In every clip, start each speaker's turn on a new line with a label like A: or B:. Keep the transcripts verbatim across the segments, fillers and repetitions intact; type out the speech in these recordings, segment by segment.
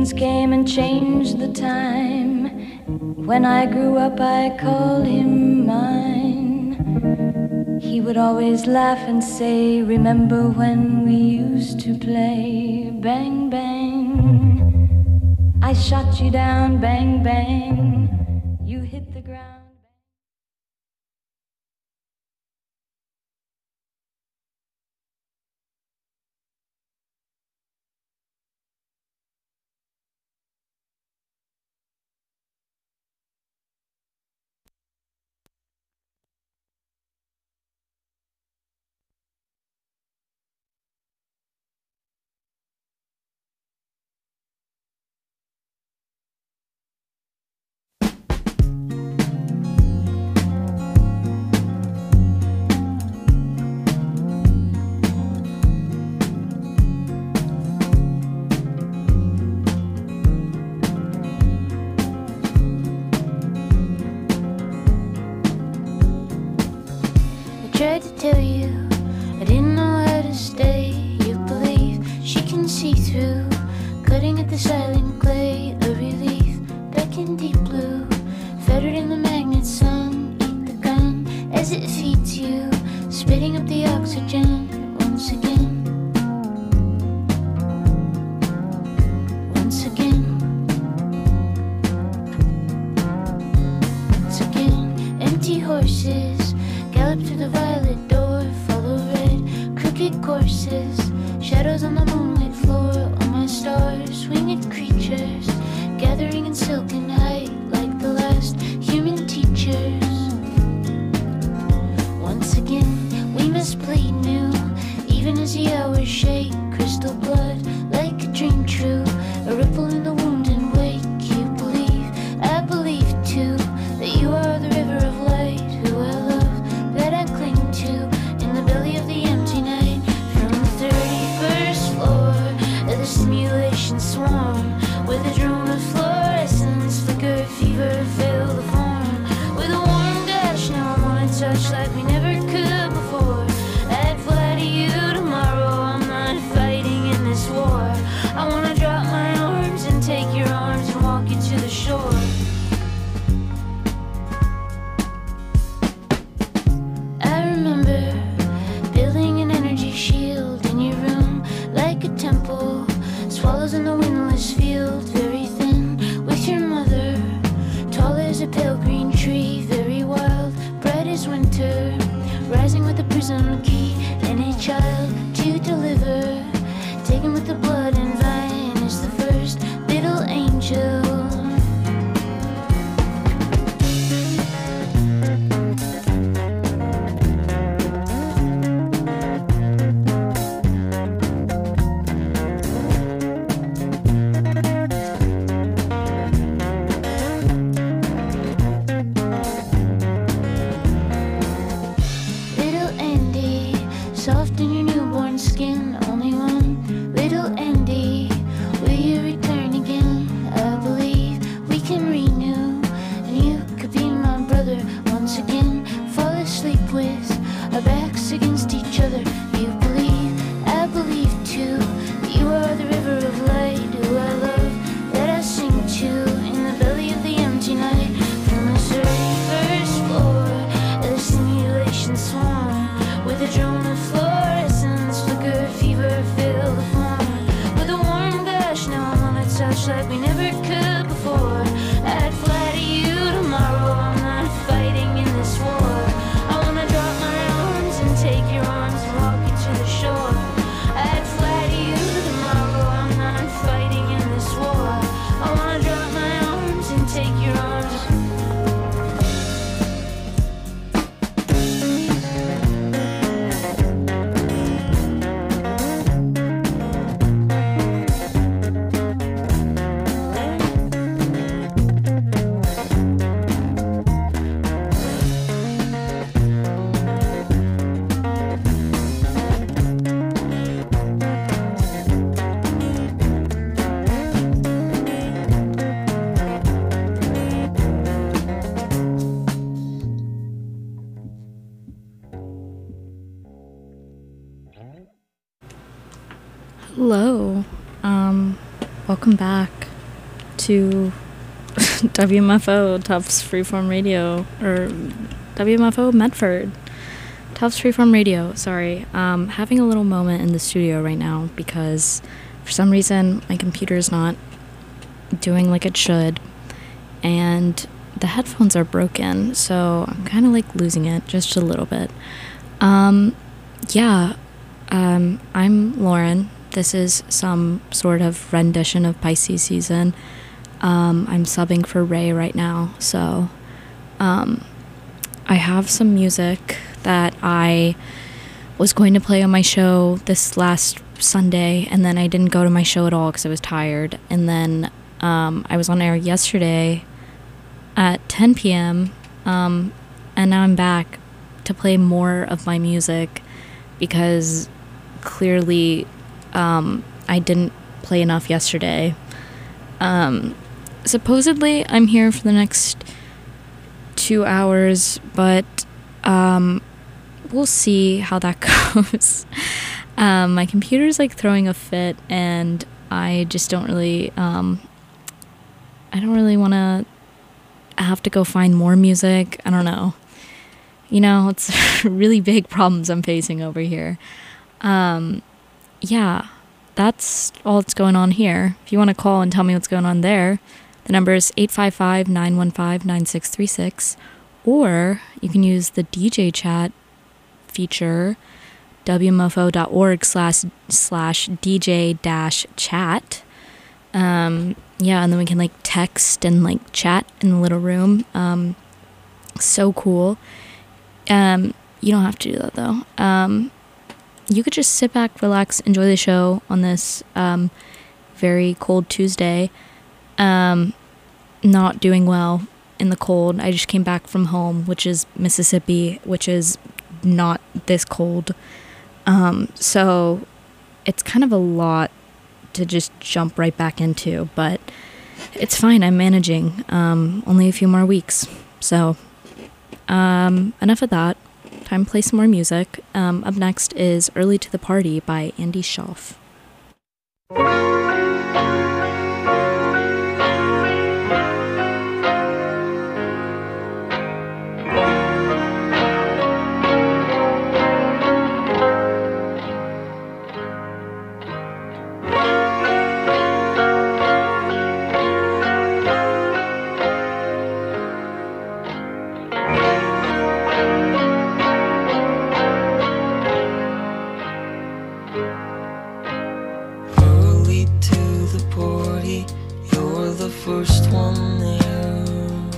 A: machines came and changed the time. When I grew up I called him mine. He would always laugh and say, remember when we used to play? Bang, bang, I shot you down. Bang, bang, you hit the ground.
B: Tried to tell you, I didn't know how to stay. You believe she can see through, cutting at the silent clay. A relief, back in deep blue, fettered in the magnet sun. Eat the gun as it feeds you, spitting up the oxygen once again. Once again. Once again. Empty horses gallop through the violet door, follow red, crooked courses, shadows on the moonlit floor. All my stars, winged creatures, gathering in silken height like the last human teachers. Once again, we must bleed new, even as the hours shake. Crystal blood, like a dream true, a ripple in the wound and wake. You believe, I believe too, that you are the river of light, who I love, that I cling to, in the belly of the empty night. From the thirty-first floor of the simulation swarm, where the drone of fluorescence flicker, fever fill the form. With a warm dash, now I wanna touch like we never could before. I'd fly to you tomorrow, I'm not fighting in this war. I wanna drop my arms and take your arms and walk you to the shore. I remember building an energy shield in your room, like a temple, swallows in the windless field, very thin, with your mother, tall as a pale green tree, very wild, bright as winter, rising with a prism key, and a child to deliver, taken with the blood and vine is the first little angel. Little Andy, soft in your newborn skin, only one. Little Andy, will you return again? I believe we can renew, and you could be my brother once again. Fall asleep with our backs against each other. You believe, I believe too, that you are the river of light, who I love, that I sing to, in the belly of the empty night. From the thirty-first floor of the simulation swarm, with a drone of fluorescence flicker, fever fill the form. With a warm gush, now I wanna touch like we never could before. I'd fly to you tomorrow, I'm not fighting in this war. I wanna drop my arms and take your arms and walk you to the shore. I'd fly to you tomorrow, I'm not fighting in this war. I wanna drop my arms and take your arms.
C: Hello, um, welcome back. to W M F O, Tufts Freeform Radio, or W M F O Medford. Tufts Freeform Radio, sorry. Um, having a little moment in the studio right now because for some reason my computer is not doing like it should, and the headphones are broken, so I'm kind of like losing it just a little bit. Um, yeah, um, I'm Lauren. This is some sort of rendition of Pisces season. Um, I'm subbing for Ray right now, so um, I have some music that I was going to play on my show this last Sunday, and then I didn't go to my show at all because I was tired, and then um, I was on air yesterday at ten p.m., um, and now I'm back to play more of my music because clearly um, I didn't play enough yesterday. Um, supposedly I'm here for the next two hours, but um, we'll see how that goes. um, my computer's like throwing a fit, and I just don't really, um, I don't really want to have to go find more music. I don't know. You know, it's really big problems I'm facing over here. Um, yeah, that's all that's going on here. If you want to call and tell me what's going on there, the number is eight five five, nine one five, nine six three six, or you can use the D J chat feature, W M F O dot org slash slash D J dash chat. Um, yeah, and then we can like text and like chat in the little room. Um, so cool. Um, you don't have to do that though. Um, you could just sit back, relax, enjoy the show on this um, very cold Tuesday. Um, not doing well in the cold. I just came back from home, which is Mississippi, which is not this cold. Um, so it's kind of a lot to just jump right back into, but it's fine. I'm managing. Um, only a few more weeks. So um, enough of that. Time to play some more music. Um, up next is Early to the Party by Andy Schaaf.
D: First one there,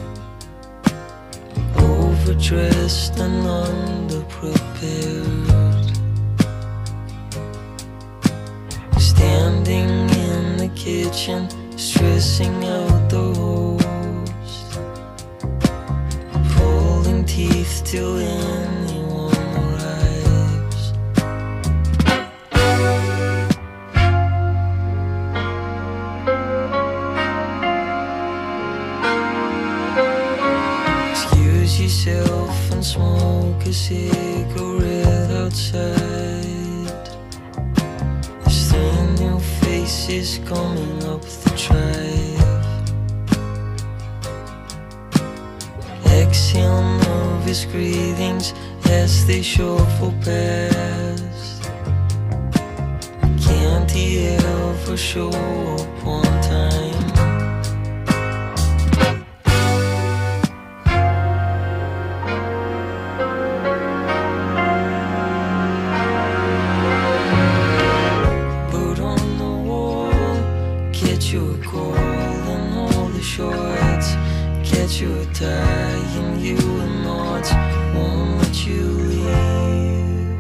D: overdressed and underprepared, standing in the kitchen, stressing out the host, pulling teeth till anyone arrives. Yourself and smoke a cigarette outside. There's three new faces coming up the drive. Exhale nervous greetings as they shuffle past. Can't he ever show up on time? You a tie and you and knots won't let you leave.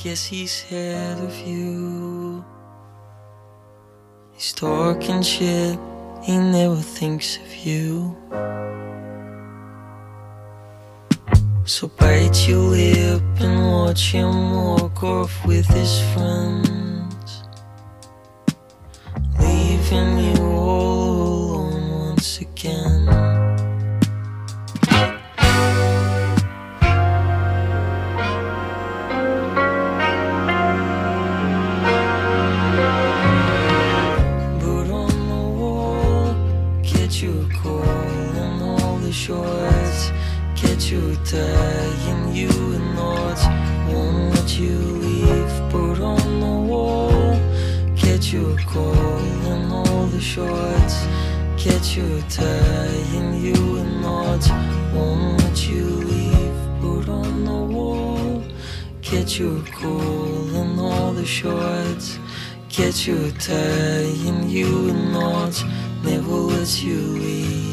D: guess he's ahead of you. He's talking shit, he never thinks of you. So bite your lip and watch him walk off with his friends, leaving you all alone once again. But on the wall, get you a call and all the shorts, get you dying, you and knots won't let you leave. But on the wall, get you a call and all the shorts, get you dying, you and knots won't let you leave. But on the wall, get you a call and all the shorts, get you dying, you and knots never let you leave.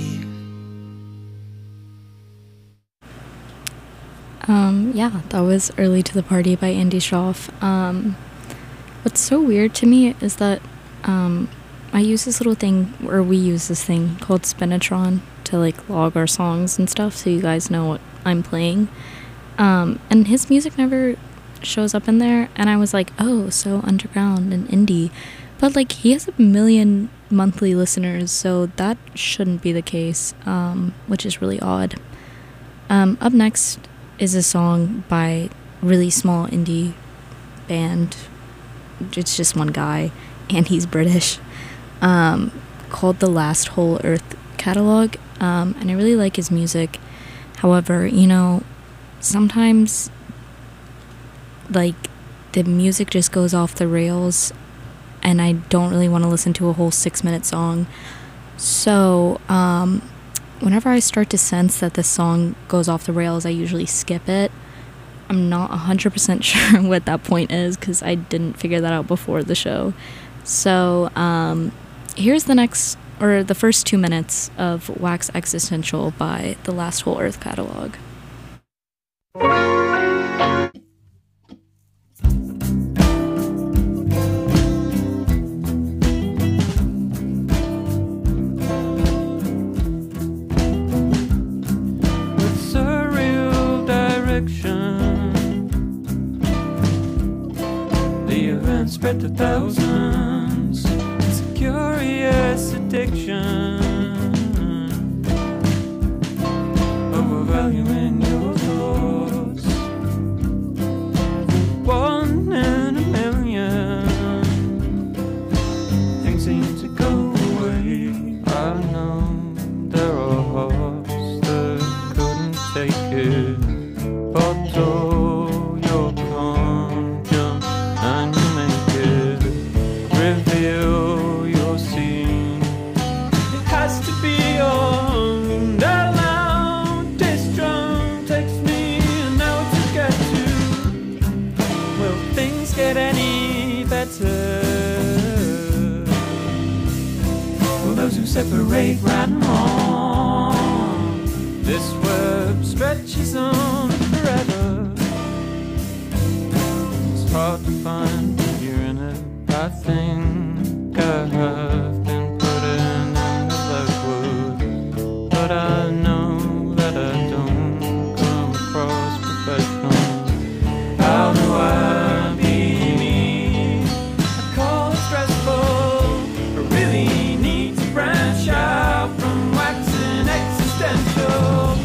C: Um, yeah, that was Early to the Party by Andy Schroff. Um, what's so weird to me is that um, I use this little thing, or we use this thing called Spinatron to like log our songs and stuff so you guys know what I'm playing. Um, and his music never shows up in there, and I was like, oh, so underground and indie. But like he has a million monthly listeners, so that shouldn't be the case, um, which is really odd. Um, up next is a song by really small indie band. It's just one guy, and he's British, um, called The Last Whole Earth Catalog, um, and I really like his music. However, you know, sometimes, like, the music just goes off the rails, and I don't really want to listen to a whole six-minute song. So, um... whenever I start to sense that this song goes off the rails, I usually skip it. I'm not one hundred percent sure what that point is because I didn't figure that out before the show. So, um, here's the next, or the first two minutes of Wax Existential by The Last Whole Earth Catalog.
E: Spread to thousands. It's a curious addiction, overvaluing your thoughts. One in a million things seem to go away. I know there are hearts that couldn't take it, but oh, you're conscious and you make it reveal your scene. It has to be on the loud disc drum takes me an hour to get to. Will things get any better? Will those who separate right and wrong? This web stretches on forever. It's hard to find when you're in it. I think I have been putting in the blackwood, but I know that I don't come across professional. How do I be me? I call it stressful. I really need to branch out from waxing existential.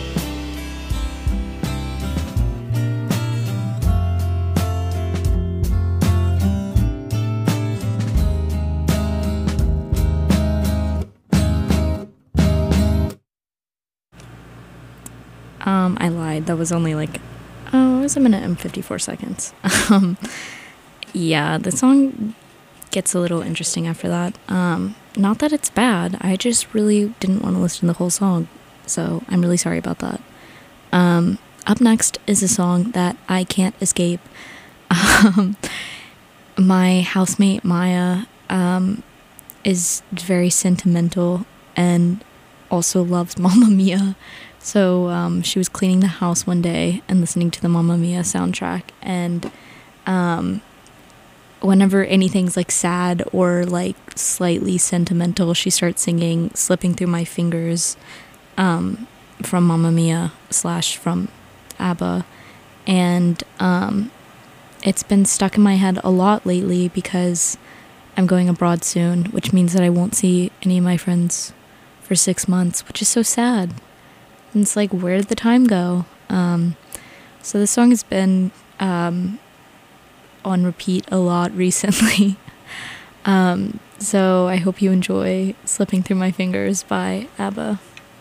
C: Um, I lied. That was only like, oh, it was a minute and fifty-four seconds. um, yeah, the song gets a little interesting after that. Um, not that it's bad. I just really didn't want to listen to the whole song. So I'm really sorry about that. Um, up next is a song that I can't escape. Um, my housemate Maya um, is very sentimental and also loves Mamma Mia. So um, she was cleaning the house one day and listening to the Mamma Mia soundtrack, and um, whenever anything's like sad or like slightly sentimental, she starts singing Slipping Through My Fingers um, from Mamma Mia slash from ABBA. And um, it's been stuck in my head a lot lately because I'm going abroad soon, which means that I won't see any of my friends for six months, which is so sad. And it's like, where did the time go? Um, so this song has been um, on repeat a lot recently. um, so I hope you enjoy Slipping Through My Fingers by ABBA.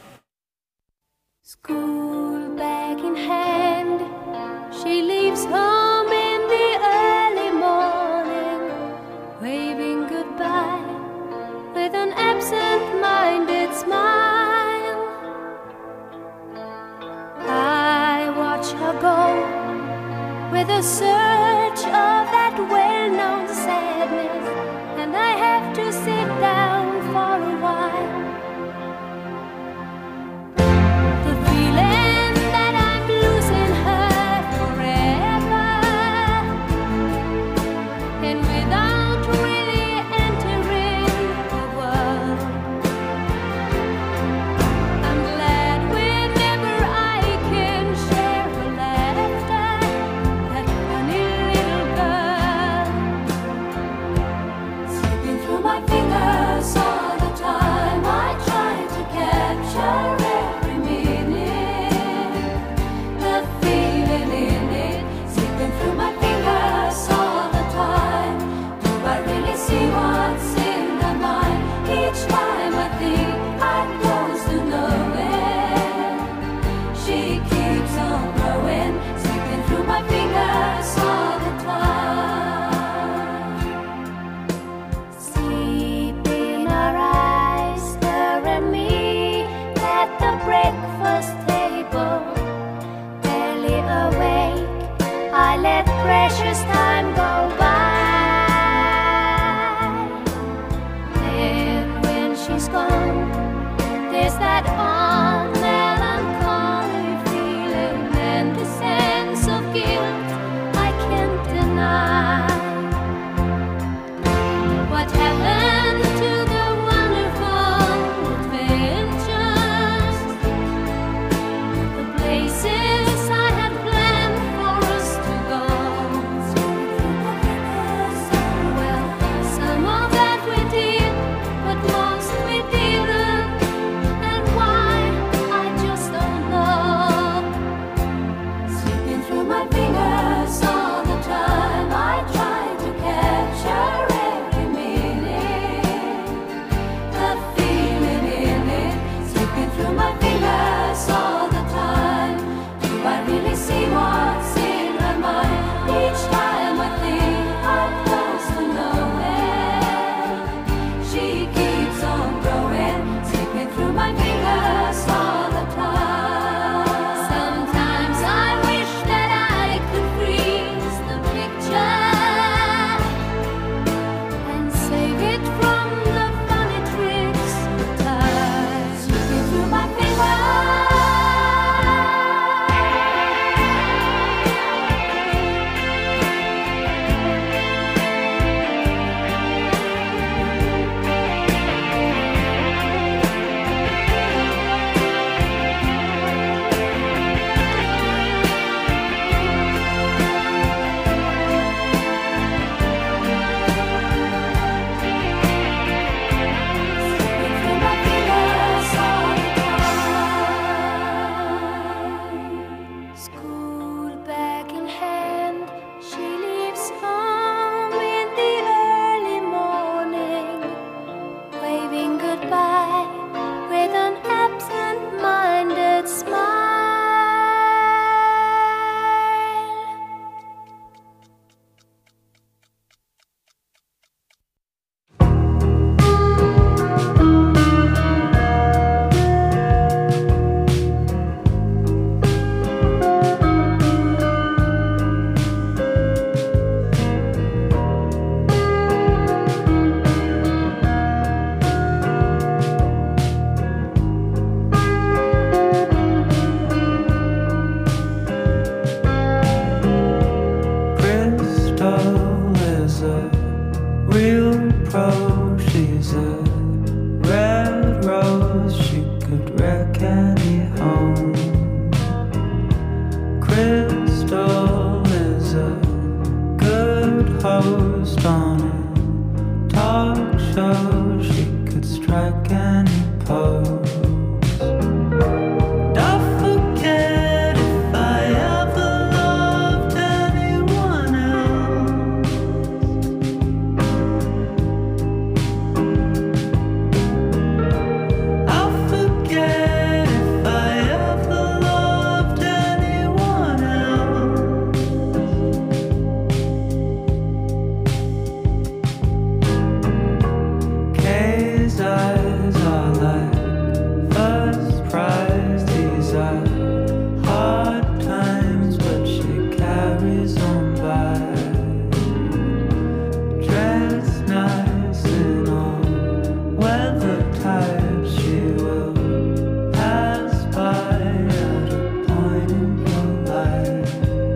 B: School bag in hand, she leaves home in the early morning, waving goodbye with an absent-minded smile. I watch her go with a surge of that well-known sadness, and I have to sit down for a while. The feeling that I'm losing her forever, and without really entering the world, I'm glad whenever I can share her laughter, that funny little girl. Slipping through my fingers all the time, I try to capture every minute, the feeling in it. Slipping through my fingers all the time, do I really see what's in her mind? Each time I think I'm close to knowing, she keeps on growing. Slipping through my fingers all the time. Sleep in our eyes, stare at me at the breakfast table. Barely awake, I let precious time go by. Then when she's gone, there's that odd melancholy feeling and the sense of guilt I can't deny. What happened to the wonderful adventures, the places I had planned for us to go? Well, some of that we did, but most we didn't. And why, I just don't know. Slipping through my fingers all the time, I try to capture every minute, the feeling in it. Slipping through my fingers all the time, do I really see what's in her mind? Each time I think I'm close to knowing, she keeps on growing. Slipping through my fingers all the time. Sometimes I wish that I could freeze the picture and save it from the funny tricks of time. Slipping through my fingers. Slipping through my fingers all the time. School bag in hand, she leaves home in the early morning, waving goodbye with an absent-minded smile.
E: strike any pose. Don't forget if I ever loved anyone else. I'll forget if I ever loved anyone else. Kay's eyes are like first prize. These are hard times, but she carries on by. Dressed nice in all weather types, she will pass by at a point in your life.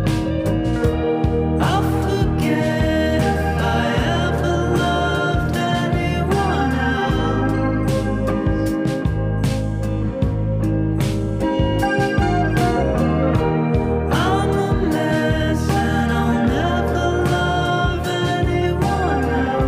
E: I'll forget if I ever loved anyone else. I'm a mess and I'll never love anyone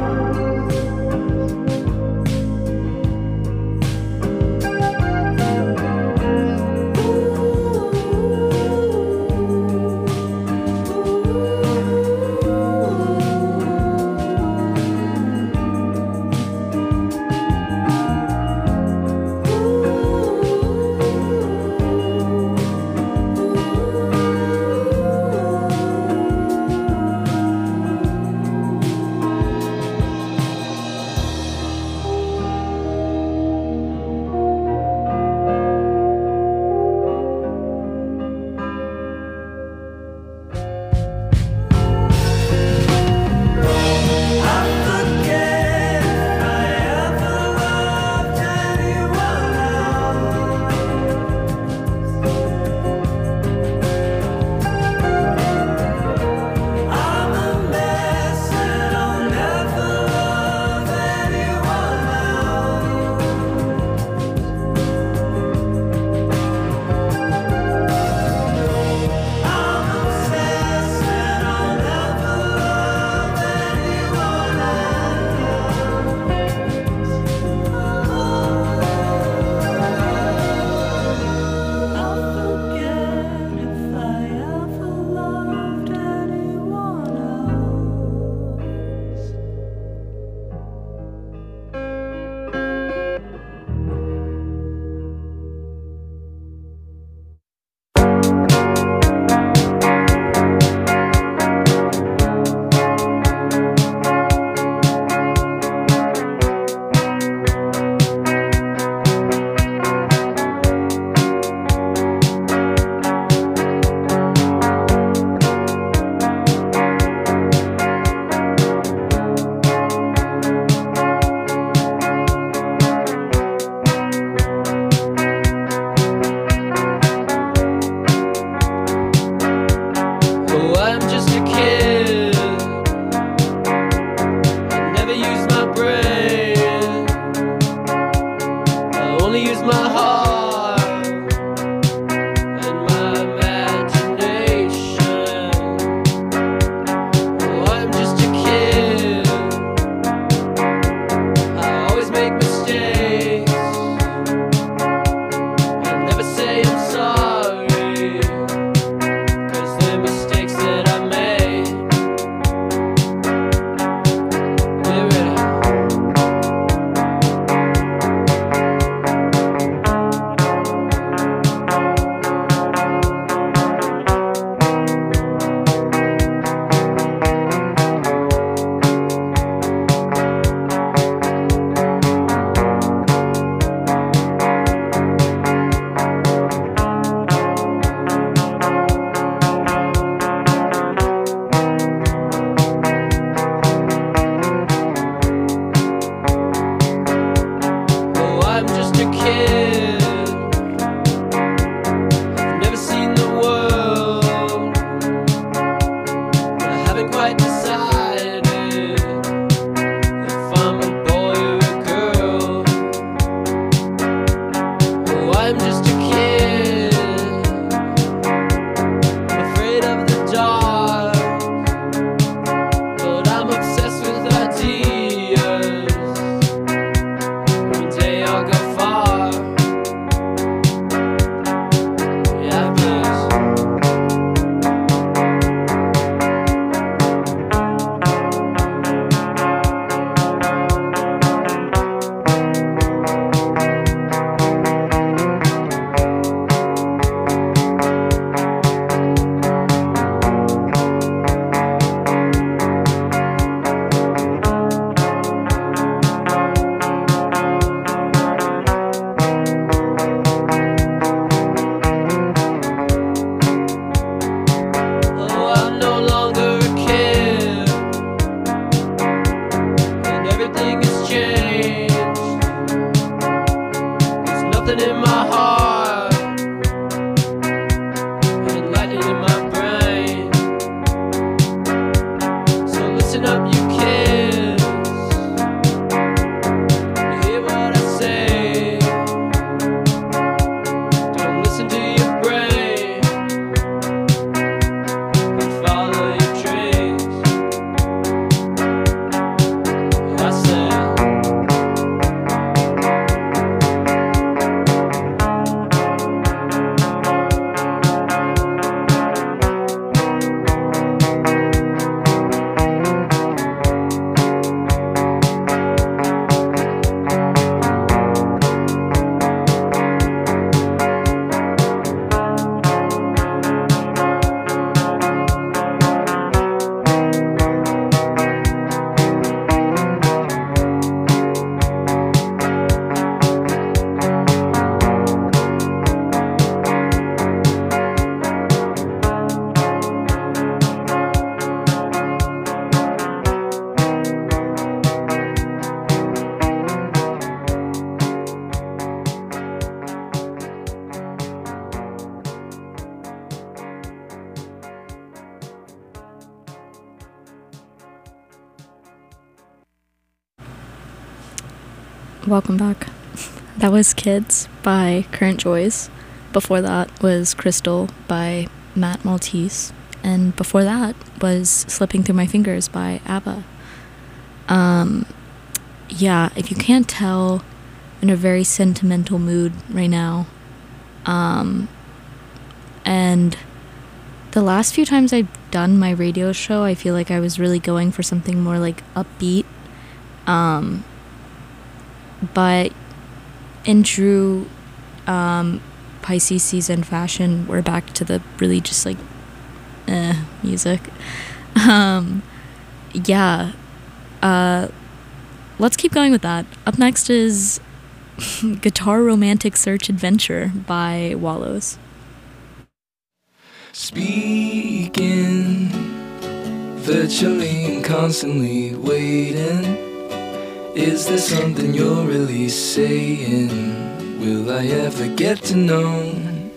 E: Oh, I'm just a kid. I never use my brain. I only use my heart and my imagination. Oh, I'm just a kid. I always make mistakes. I never say I'm sorry. 'Cause the mistakes that I made, they're ready.
F: something in my heart and lightning in my brain. So listen up, you kids. You hear what I say? Don't listen to your brain and follow your dreams. I say.
C: Welcome back. That was Kids by Current Joys. Before that was Crystal by Matt Maltese. And before that was Slipping Through My Fingers by ABBA. Um, yeah, if you can't tell, I'm in a very sentimental mood right now. Um, and the last few times I've done my radio show, I feel like I was really going for something more like upbeat. Um... But in true um, Pisces season fashion, we're back to the really just like eh, music. Um, yeah. Uh, let's keep going with that. Up next is Guitar Romantic Search Adventure by Wallows.
G: Speaking virtually and constantly waiting. Is there something you're really saying? Will I ever get to know?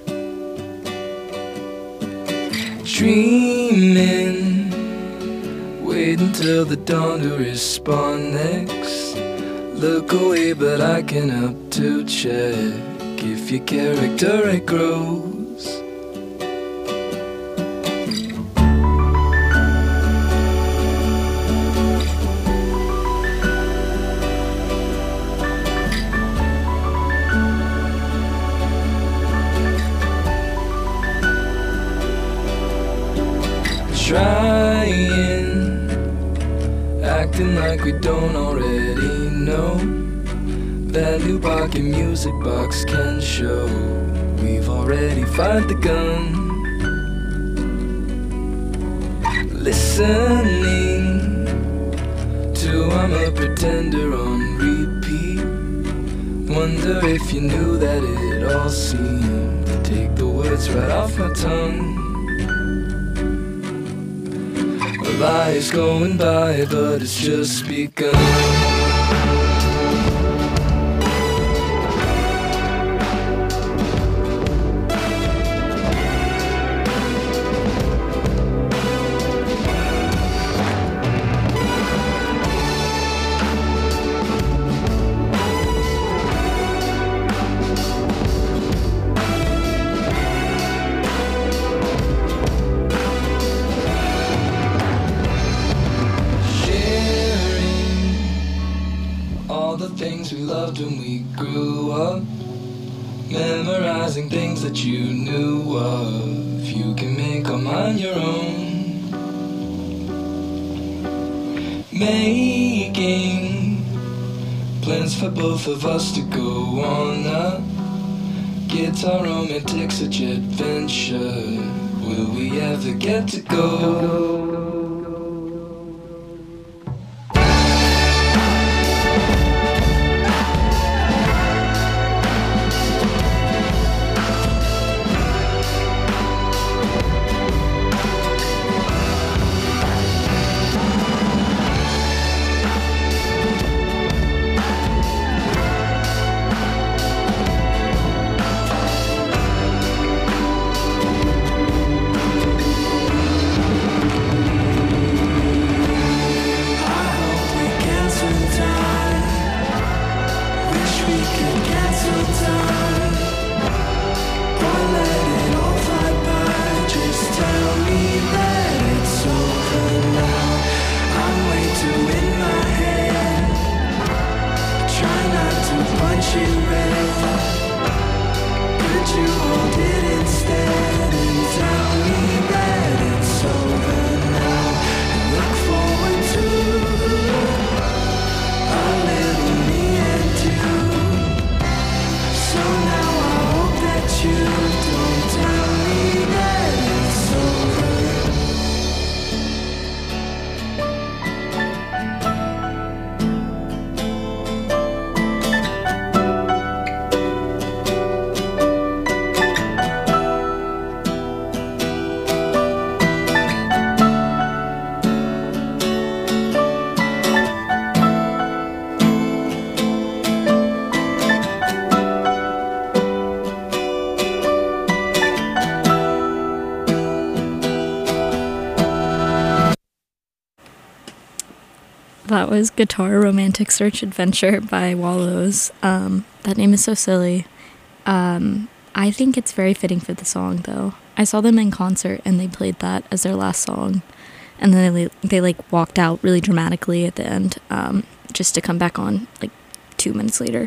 G: Dreaming, wait until the dawn to respond next. Look away, but I can help to check if your character it grows. Trying, acting like we don't already know. That new pocket music box can show we've already fired the gun. Listening to I'm a Pretender on repeat. Wonder if you knew that it all seemed to take the words right off my tongue. A lie is going by, but it's just begun. Things we loved when we grew up, memorizing things that you knew of. You can make them on your own. Making plans for both of us to go on a guitar romantic such adventure. Will we ever get to go? your time, or let it all fly by. Just tell me that it's over now. I'm way too in my head, try not to punch it red. Could you hold it instead and tell me that it's over now, and look forward to a little me and you. So now I hope that you don't tell me that it's over.
C: That was Guitar Romantic Search Adventure by Wallows. Um, that name is so silly. Um, I think it's very fitting for the song, though. I saw them in concert, and they played that as their last song. And then they, they like, walked out really dramatically at the end, um, just to come back on, like, two minutes later.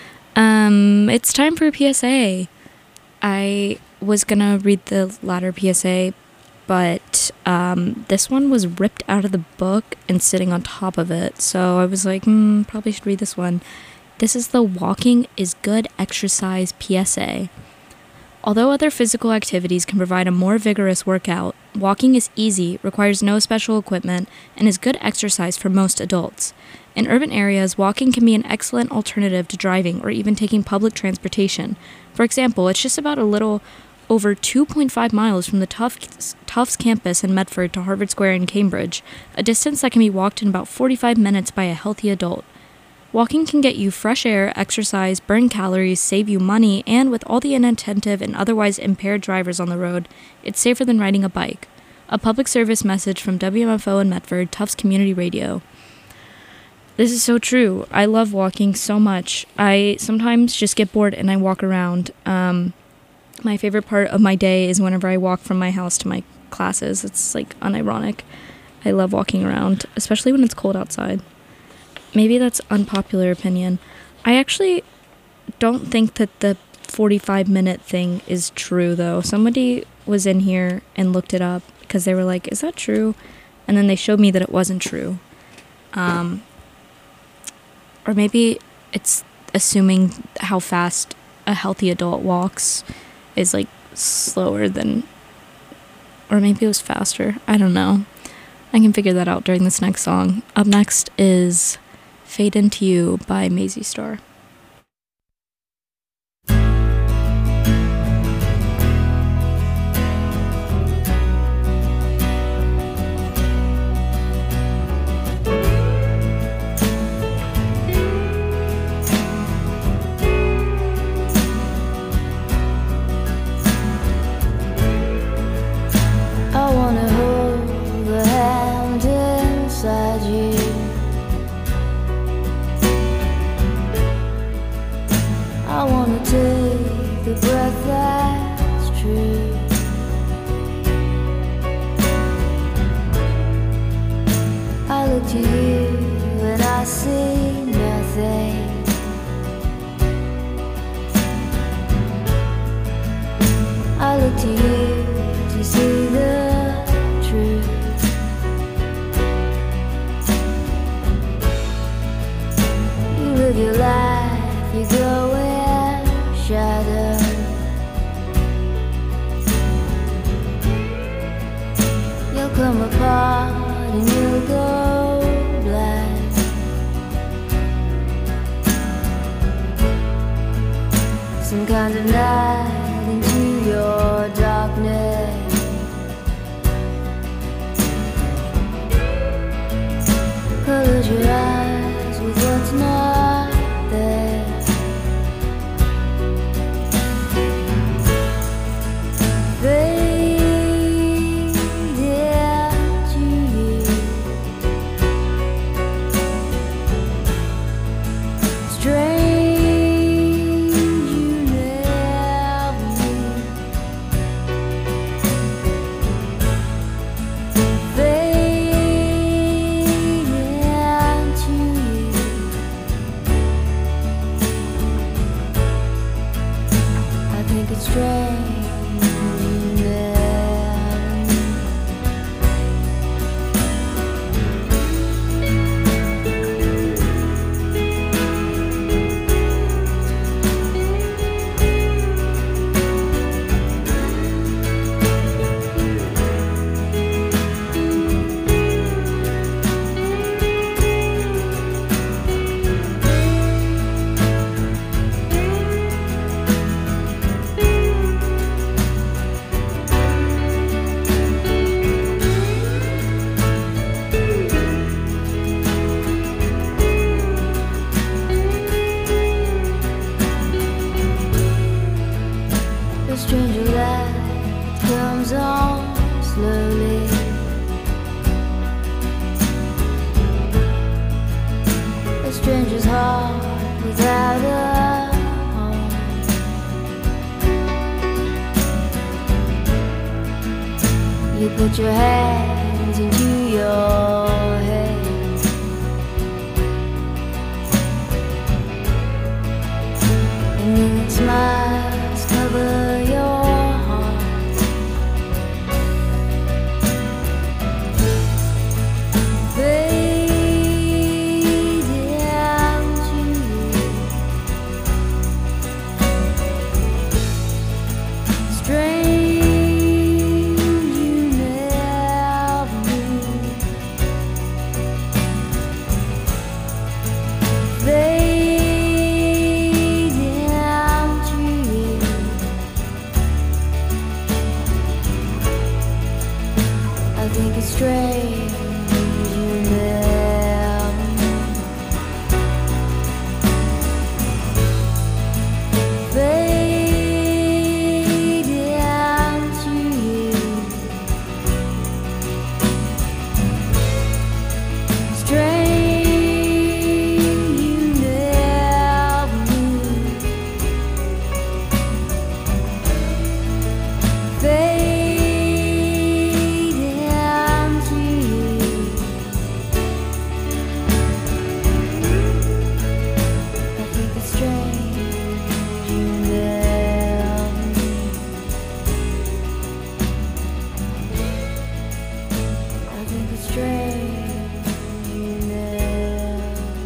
C: Um, it's time for a P S A. I was gonna read the latter P S A, but um, this one was ripped out of the book and sitting on top of it. So I was like, hmm, probably should read this one. This is the Walking is Good Exercise P S A. Although other physical activities can provide a more vigorous workout, walking is easy, requires no special equipment, and is good exercise for most adults. In urban areas, walking can be an excellent alternative to driving or even taking public transportation. For example, it's just about a little over two point five miles from the Tufts, Tufts campus in Medford to Harvard Square in Cambridge, a distance that can be walked in about forty-five minutes by a healthy adult. Walking can get you fresh air, exercise, burn calories, save you money, and with all the inattentive and otherwise impaired drivers on the road, it's safer than riding a bike. A public service message from W M F O in Medford, Tufts Community Radio. This is so true. I love walking so much. I sometimes just get bored and I walk around. Um... My favorite part of my day is whenever I walk from my house to my classes. It's, like, unironic. I love walking around, especially when it's cold outside. Maybe that's unpopular opinion. I actually don't think that the forty-five minute thing is true, though. Somebody was in here and looked it up because they were like, is that true? And then they showed me that it wasn't true. Um, or maybe it's assuming how fast a healthy adult walks is like slower than, or maybe it was faster. I don't know. I can figure that out during this next song. Up next is Fade Into You by Maisie Star.
B: I wanna hold the hand inside you. I wanna take the breath that's true. I look to you and I see nothing. I look to you to see the truth. You live your life, you go in shadow. You'll come apart and you'll go black. Some kind of night into your darkness. Close your eyes with what's not there. Fade into you. Strange it's strange you never knew. The stranger light comes on slowly. A stranger's heart without a home. You put your hands into your head. And then smiles cover your heart. Fade down to you. Strange you never knew. Fade down to you. I think it's strange you never knew. Fade down to you. Strange you never knew. Fade down to you. I think it's strange you never knew. I think it's strange you never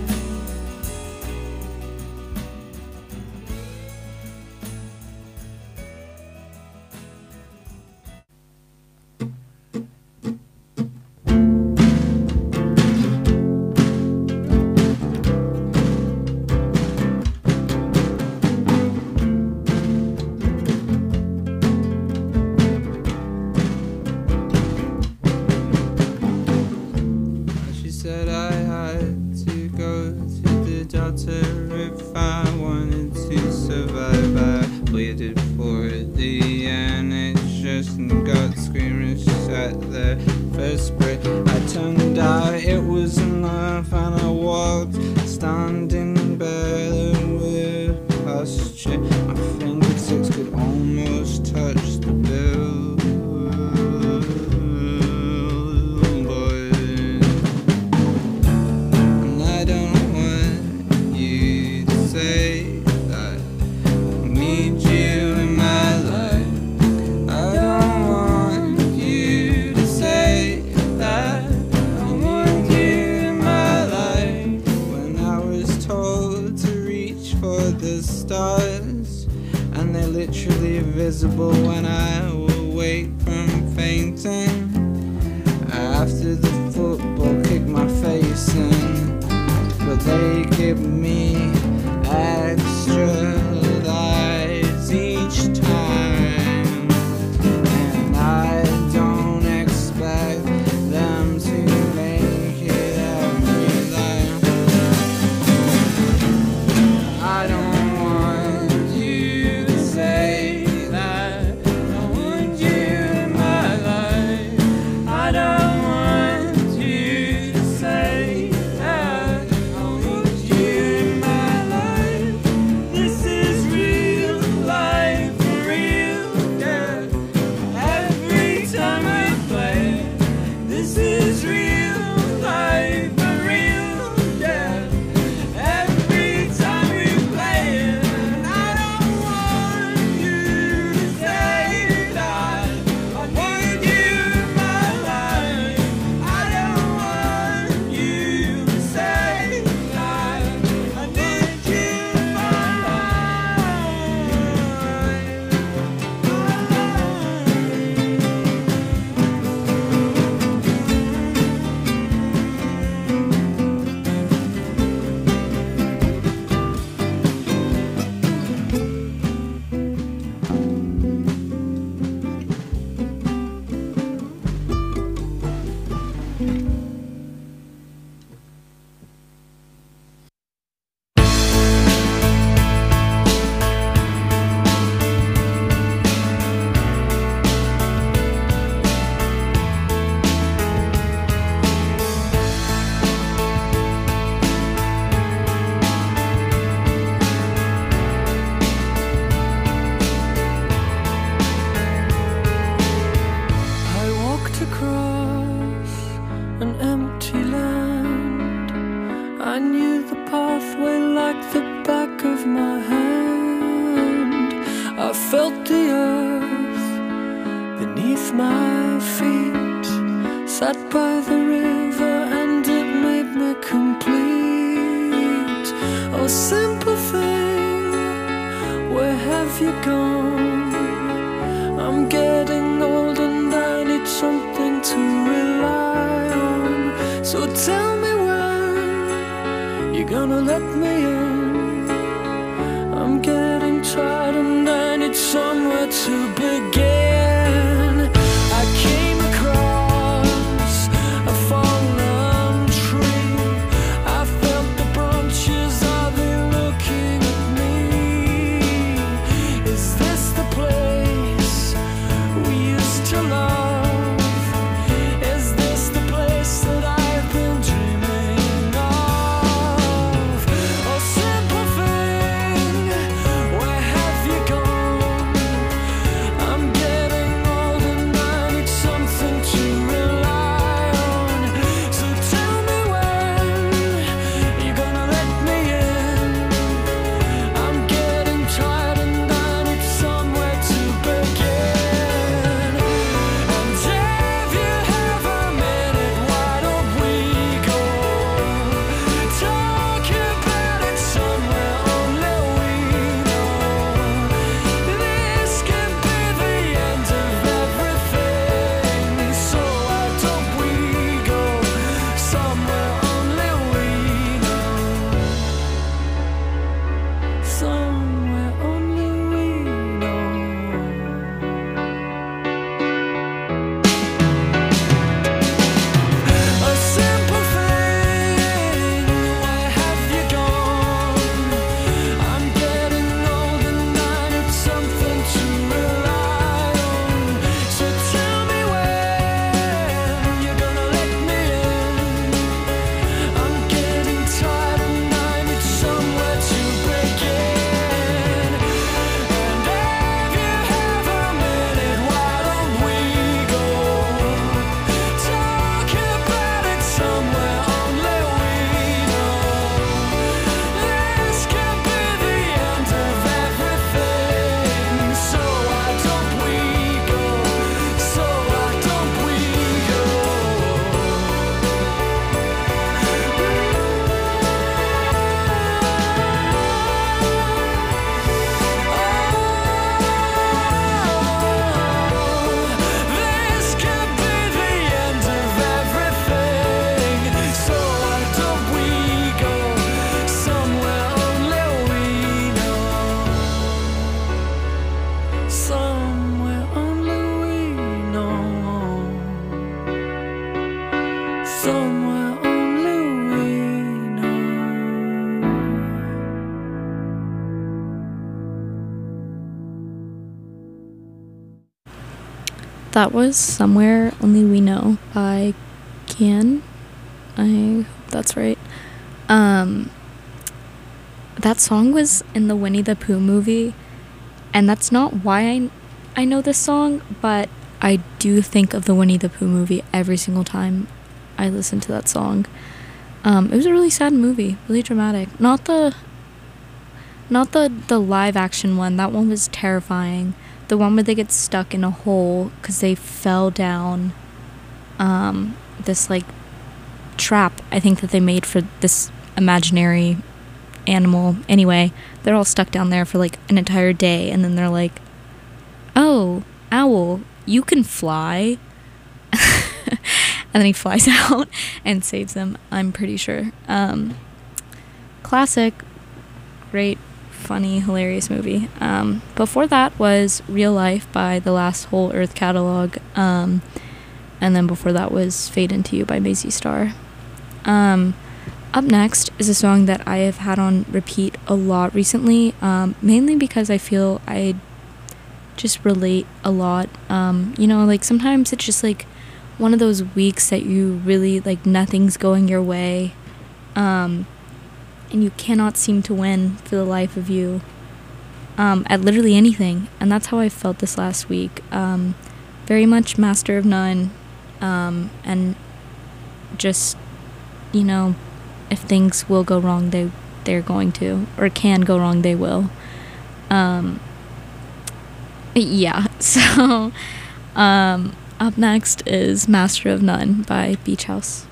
E: She said I had to go to the doctor if I wanted to survive. I waited for the N H S and got screaming. She sat there first break. I turned out it was enough and I walked, standing better with posture. My fingertips could almost touch the billboard. And I don't want you to say that I need you in my life. I don't want you to say that I want you in my life. When I was told to reach for the stars, and they're literally visible when I awake from fainting. After the football kicked my face in, but they give me extra lives each time, and I don't expect them to make it every life. I don't want you to say that I want you in my life. I don't want you to say that I want you in my
G: felt the earth beneath my feet, sat by the river and it made me complete. Oh, simple thing, where have you gone? I'm getting old and I need something to rely on. So tell me when you're gonna let me in. I'm getting tired and I need somewhere to begin. I came across a fallen tree. I felt the branches, are they looking at me? Is this the place we used to love? Is this the place that I've been dreaming of? Oh, simple thing, where have you gone? I'm getting old and I need something to rely on. So tell me when you're gonna let me in. I'm getting tired and I need somewhere to begin. And if you have a minute, why don't we go talk about it somewhere only we know? This could be the end of everything. So why don't we go somewhere only we know? Somewhere only we know. A simple thing, where have you gone? I'm getting old and I need something to rely on. So tell me when you're gonna let me in. I'm getting tired and I need somewhere to begin. And if you have a minute, why don't we go talk about it somewhere only we know? This could be the end of everything. So why don't we go? So why don't we go? This could be the end of everything. So why don't we go somewhere only we know? Somewhere only we know. Somewhere only we know.
C: That was Somewhere Only We Know by Kian. I hope that's right. Um, that song was in the Winnie the Pooh movie, and that's not why I, I know this song, but I do think of the Winnie the Pooh movie every single time I listen to that song. Um, it was a really sad movie, really dramatic. Not the, not the, the live action one. That one was terrifying. The one where they get stuck in a hole because they fell down um, this like trap, I think, that they made for this imaginary animal. Anyway, they're all stuck down there for like an entire day, and then they're like, oh, owl, you can fly. And then he flies out and saves them, I'm pretty sure. Um, classic, great, funny, hilarious movie. Um, before that was Real Life by the Last Whole Earth Catalog. Um, and then before that was Fade Into You by Maisie Starr. Um, up next is a song that I have had on repeat a lot recently, um, mainly because I feel I just relate a lot. Um, you know, like sometimes it's just like one of those weeks that you really, like, nothing's going your way, um, and you cannot seem to win for the life of you, um, at literally anything, and that's how I felt this last week. Um, very much Master of None, um, and just, you know, if things will go wrong, they, they're going to, or can go wrong, they will. Um, Yeah. So, um, up next is Master of None by Beach House.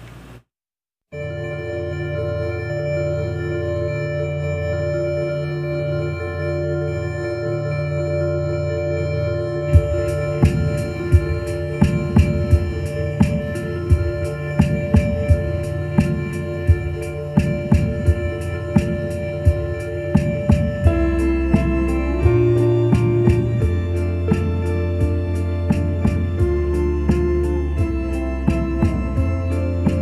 B: Thank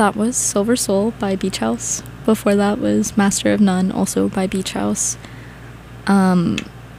C: that was Silver Soul by Beach House. Before that was Master of None, also by Beach House. Um,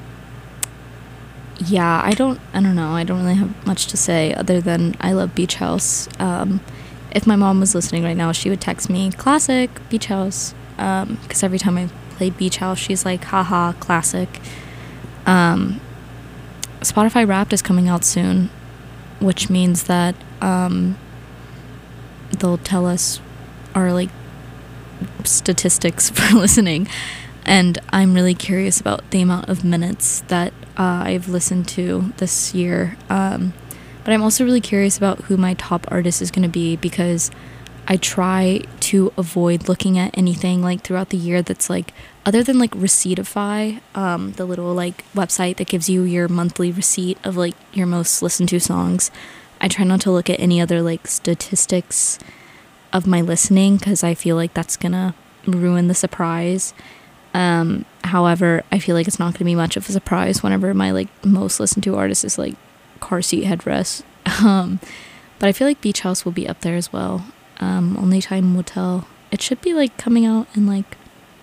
C: yeah, I don't, I don't know. I don't really have much to say other than I love Beach House. Um, if my mom was listening right now, she would text me, classic, Beach House. Um, because every time I play Beach House, she's like, haha, classic. Um, Spotify Wrapped is coming out soon, which means that, um, they'll tell us our, like, statistics for listening, and I'm really curious about the amount of minutes that uh, I've listened to this year, um, but I'm also really curious about who my top artist is going to be, because I try to avoid looking at anything like throughout the year that's like, other than like Receiptify, um, the little like website that gives you your monthly receipt of like your most listened to songs. I try not to look at any other like statistics of my listening, because I feel like that's gonna ruin the surprise. Um, however, I feel like it's not gonna be much of a surprise whenever my like most listened to artist is like Car Seat Headrest. Um, but I feel like Beach House will be up there as well. Um, only time will tell. It should be like coming out in like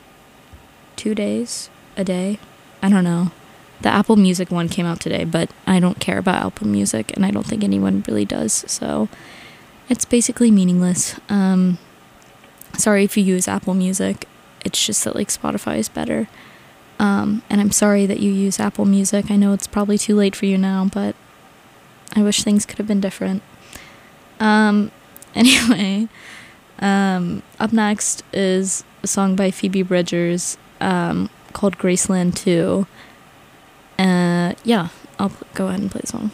C: two days, a day. I don't know. The Apple Music one came out today, but I don't care about Apple Music, and I don't think anyone really does, so it's basically meaningless. Um, sorry if you use Apple Music. It's just that like Spotify is better. Um, and I'm sorry that you use Apple Music. I know it's probably too late for you now, but I wish things could have been different. Um, anyway, um, up next is a song by Phoebe Bridgers, um, called Graceland two. Uh, yeah, I'll pl- go ahead and play the song.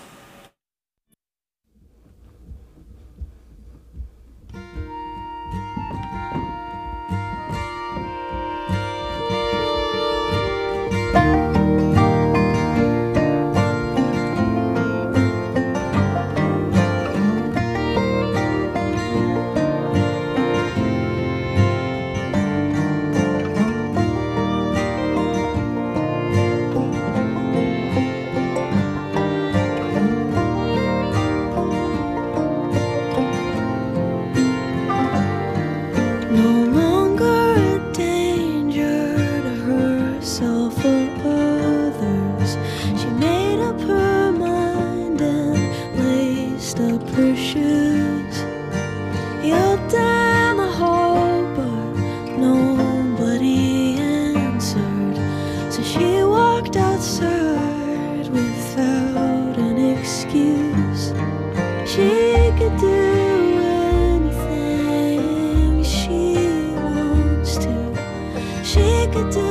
B: Could do